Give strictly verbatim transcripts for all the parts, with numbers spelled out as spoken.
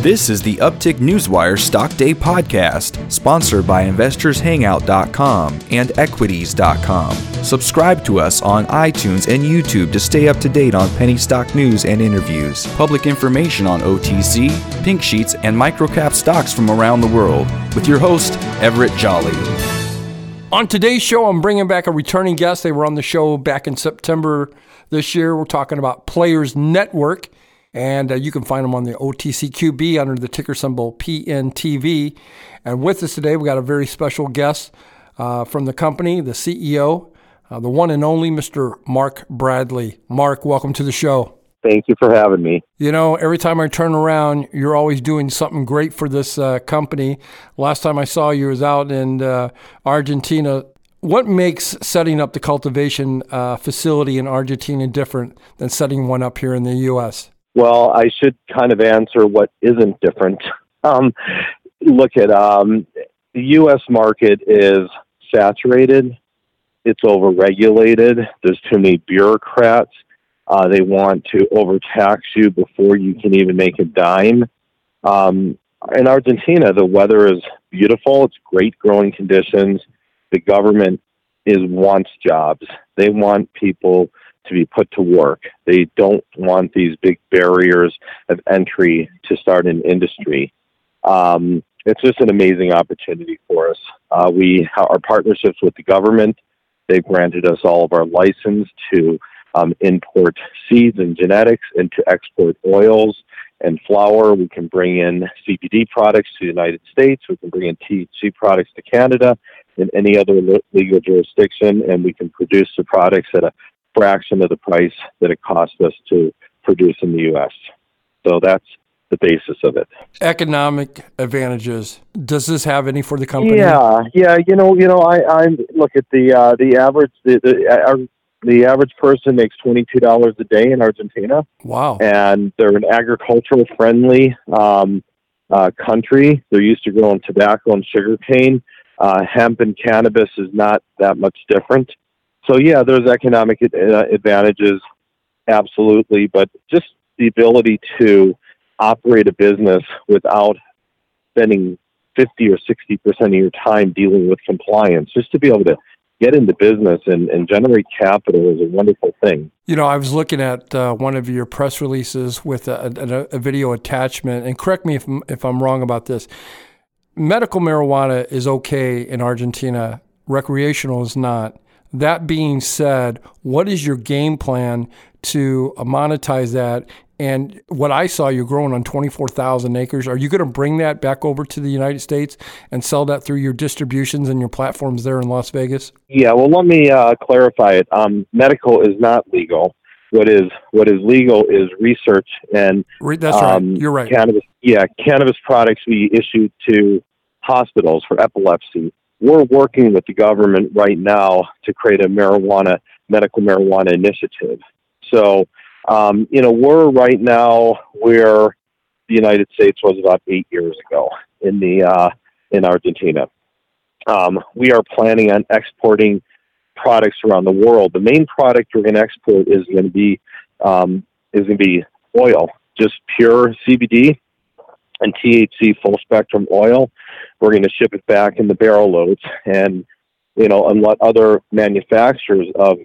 This is the Uptick Newswire Stock Day podcast, sponsored by investors hangout dot com and equities dot com. Subscribe to us on iTunes and YouTube to stay up to date on penny stock news and interviews, public information on O T C, pink sheets, and microcap stocks from around the world, with your host, Everett Jolly. On today's show, I'm bringing back a returning guest. They were on the show back in September this year. We're talking about Players Network. And uh, you can find them on the O T C Q B under the ticker symbol P N T V. And with us today, we got a very special guest uh, from the company, the C E O, uh, the one and only Mister Mark Bradley. Mark, welcome to the show. Thank you for having me. You know, every time I turn around, you're always doing something great for this uh, company. Last time I saw you was out in uh, Argentina. What makes setting up the cultivation uh, facility in Argentina different than setting one up here in the U S? Well, I should kind of answer what isn't different. Um, look at um, the U S market is saturated. It's overregulated. There's too many bureaucrats. Uh, they want to overtax you before you can even make a dime. Um, in Argentina, the weather is beautiful. It's great growing conditions. The government is wants jobs. They want people to be put to work. They don't want these big barriers of entry to start an industry. Um, it's just an amazing opportunity for us. Uh, we our partnerships with the government. They've granted us all of our license to um, import seeds and genetics and to export oils and flour. We can bring in C B D products to the United States. We can bring in T H C products to Canada and any other legal jurisdiction, and we can produce the products at a fraction of the price that it costs us to produce in the U S. So that's the basis of it. Economic advantages. Does this have any for the company? Yeah, yeah. You know, you know. I, I look at the uh, the average. The the, uh, the average person makes twenty-two dollars a day in Argentina. Wow. And they're an agricultural friendly um, uh, country. They're used to growing tobacco and sugarcane. Uh, hemp and cannabis is not that much different. So, yeah, there's economic uh, advantages, absolutely, but just the ability to operate a business without spending fifty or sixty percent of your time dealing with compliance, just to be able to get into business and, and generate capital is a wonderful thing. You know, I was looking at uh, one of your press releases with a, a, a video attachment, and correct me if, if I'm wrong about this. Medical marijuana is okay in Argentina. Recreational is not. That being said, what is your game plan to monetize that? And what I saw, you're growing on twenty-four thousand acres. Are you going to bring that back over to the United States and sell that through your distributions and your platforms there in Las Vegas? Yeah, well, let me uh, clarify it. Um, medical is not legal. What is what is legal is research and that's um, right. You're right. Cannabis. Yeah, cannabis products we issue to hospitals for epilepsy. We're working with the government right now to create a marijuana, medical marijuana initiative. So, um, you know, we're right now where the United States was about eight years ago in the uh, in Argentina. Um, we are planning on exporting products around the world. The main product we're going to export is going to be um, is going to be oil, just pure C B D and T H C full spectrum oil. We're going to ship it back in the barrel loads, and you know, and let other manufacturers of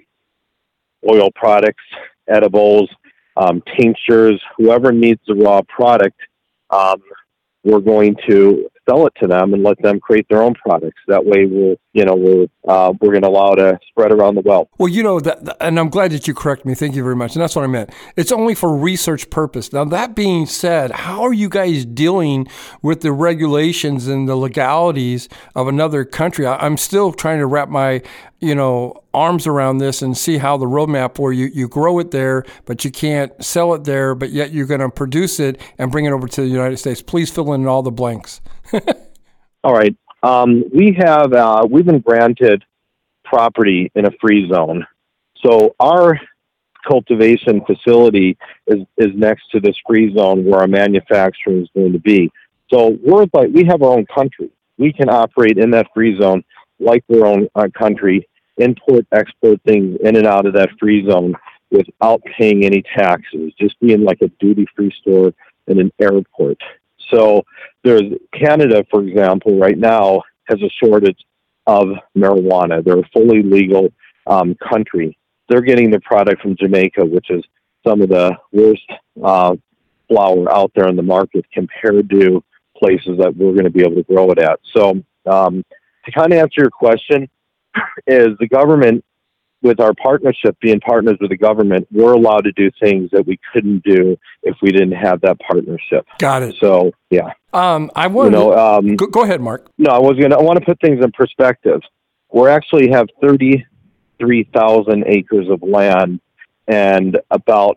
oil products, edibles, um, tinctures, whoever needs the raw product, um, we're going to sell it to them and let them create their own products. That way, we're you know we're uh, we're going to allow it to spread around the wealth. Well, you know that, and I'm glad that you correct me. Thank you very much. And that's what I meant. It's only for research purpose. Now, that being said, how are you guys dealing with the regulations and the legalities of another country? I, I'm still trying to wrap my you know arms around this and see how the roadmap where you, you grow it there, but you can't sell it there, but yet you're going to produce it and bring it over to the United States. Please fill in all the blanks. All right. Um, we have uh, we've been granted property in a free zone, so our cultivation facility is is next to this free zone where our manufacturing is going to be. So we're like we have our own country. We can operate in that free zone like our own uh, country, import, export things in and out of that free zone without paying any taxes, just being like a duty-free store in an airport. So there's Canada, for example, right now has a shortage of marijuana. They're a fully legal um, country. They're getting their product from Jamaica, which is some of the worst uh, flower out there in the market compared to places that we're going to be able to grow it at. So um, to kind of answer your question, is the government, with our partnership, being partners with the government, we're allowed to do things that we couldn't do if we didn't have that partnership. Got it. So, yeah. Um, I want you know, um, go, go ahead, Mark. No, I was going to, I want to put things in perspective. We actually have thirty-three thousand acres of land, and about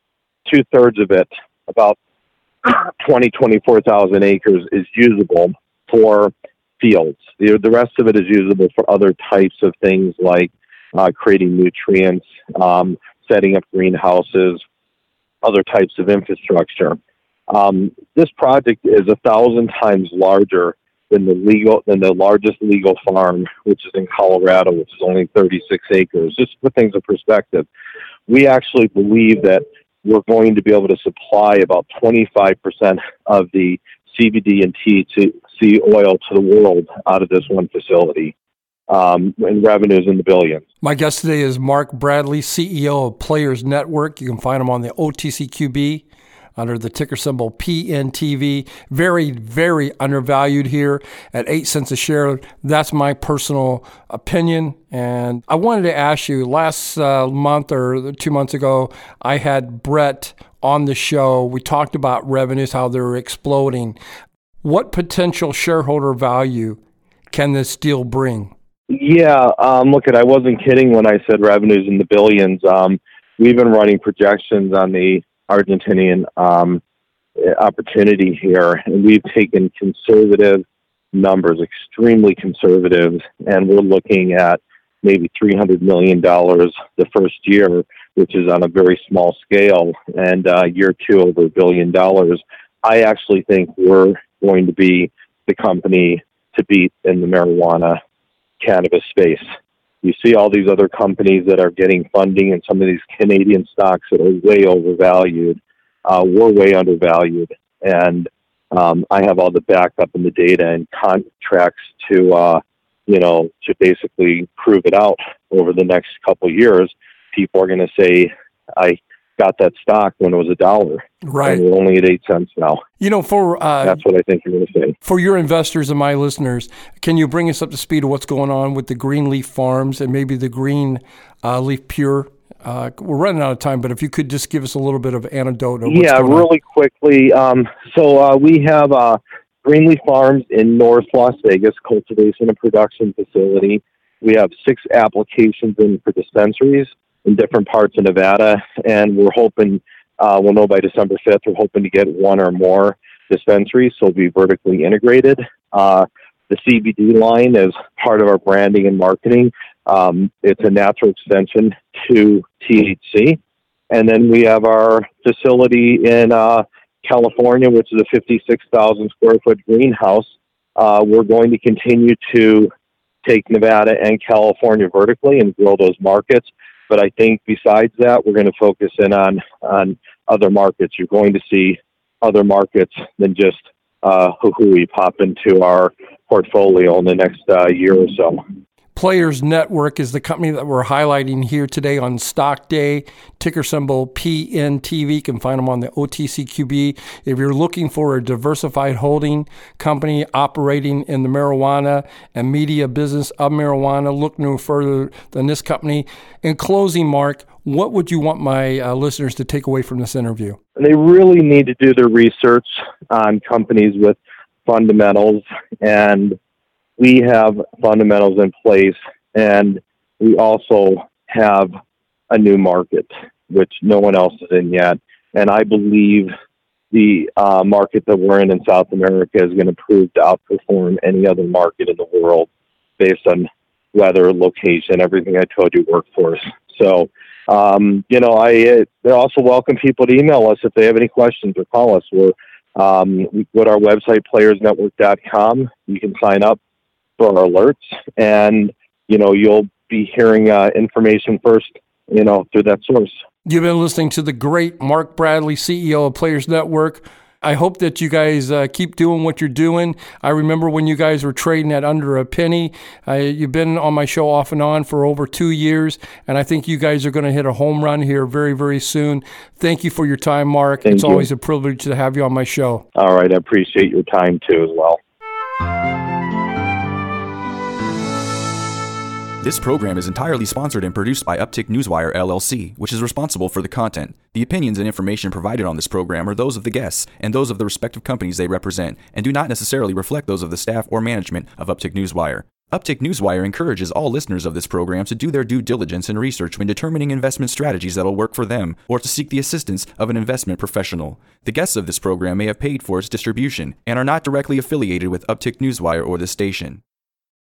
two thirds of it, about twenty, twenty-four thousand acres is usable for fields. The, the rest of it is usable for other types of things like Uh, creating nutrients, um, setting up greenhouses, other types of infrastructure. Um, this project is a thousand times larger than the legal than the largest legal farm, which is in Colorado, which is only thirty-six acres. Just to put things in perspective, we actually believe that we're going to be able to supply about twenty-five percent of the C B D and T C oil to the world out of this one facility. Um, and revenues in the billions. My guest today is Mark Bradley, C E O of Players Network. You can find him on the O T C Q B under the ticker symbol P N T V. Very, very undervalued here at eight cents a share. That's my personal opinion. And I wanted to ask you, last uh, month or two months ago, I had Brett on the show. We talked about revenues, how they're exploding. What potential shareholder value can this deal bring? Yeah, um, look, at I wasn't kidding when I said revenues in the billions. Um, we've been running projections on the Argentinian um, opportunity here, and we've taken conservative numbers, extremely conservative, and we're looking at maybe three hundred million dollars the first year, which is on a very small scale, and uh, year two over a billion dollars. I actually think we're going to be the company to beat in the marijuana cannabis space. You see all these other companies that are getting funding and some of these Canadian stocks that are way overvalued. Uh, we're way undervalued. And um, I have all the backup and the data and contracts to, uh, you know, to basically prove it out over the next couple of years. People are going to say, I got that stock when it was a dollar. Right. And we're only at eight cents now. You know, for uh, that's what I think you're going to say. For your investors and my listeners, can you bring us up to speed of what's going on with the Greenleaf Farms and maybe the Green uh, Leaf Pure? Uh, we're running out of time, but if you could just give us a little bit of anecdote. Of what's yeah, going really on. quickly. Um, so uh, we have uh, Greenleaf Farms in North Las Vegas, cultivation and production facility. We have six applications in for dispensaries in different parts of Nevada, and we're hoping, uh, we'll know by December fifth, we're hoping to get one or more dispensaries, so it'll be vertically integrated. Uh, the C B D line is part of our branding and marketing. Um, it's a natural extension to T H C. And then we have our facility in uh, California, which is a fifty-six thousand square foot greenhouse. Uh, we're going to continue to take Nevada and California vertically and grow those markets. But I think besides that, we're going to focus in on, on other markets. You're going to see other markets than just uh, Huhui pop into our portfolio in the next uh, year or so. Players Network is the company that we're highlighting here today on Stock Day, ticker symbol P N T V. You can find them on the O T C Q B. If you're looking for a diversified holding company operating in the marijuana and media business of marijuana, look no further than this company. In closing, Mark, what would you want my uh, listeners to take away from this interview? They really need to do their research on companies with fundamentals, and we have fundamentals in place, and we also have a new market, which no one else is in yet. And I believe the uh, market that we're in in South America is going to prove to outperform any other market in the world based on weather, location, everything I told you, workforce. So, um, you know, I uh, also welcome people to email us if they have any questions or call us. We're, um, we go to our website, players network dot com. You can sign up for our alerts, and, you know, you'll be hearing uh, information first, you know, through that source. You've been listening to the great Mark Bradley, C E O of Players Network. I hope that you guys uh, keep doing what you're doing. I remember when you guys were trading at under a penny. Uh, you've been on my show off and on for over two years, and I think you guys are going to hit a home run here very, very soon. Thank you for your time, Mark. Thank it's you. Always a privilege to have you on my show. All right. I appreciate your time, too, as well. This program is entirely sponsored and produced by Uptick Newswire, L L C, which is responsible for the content. The opinions and information provided on this program are those of the guests and those of the respective companies they represent, and do not necessarily reflect those of the staff or management of Uptick Newswire. Uptick Newswire encourages all listeners of this program to do their due diligence and research when determining investment strategies that will work for them, or to seek the assistance of an investment professional. The guests of this program may have paid for its distribution and are not directly affiliated with Uptick Newswire or this station.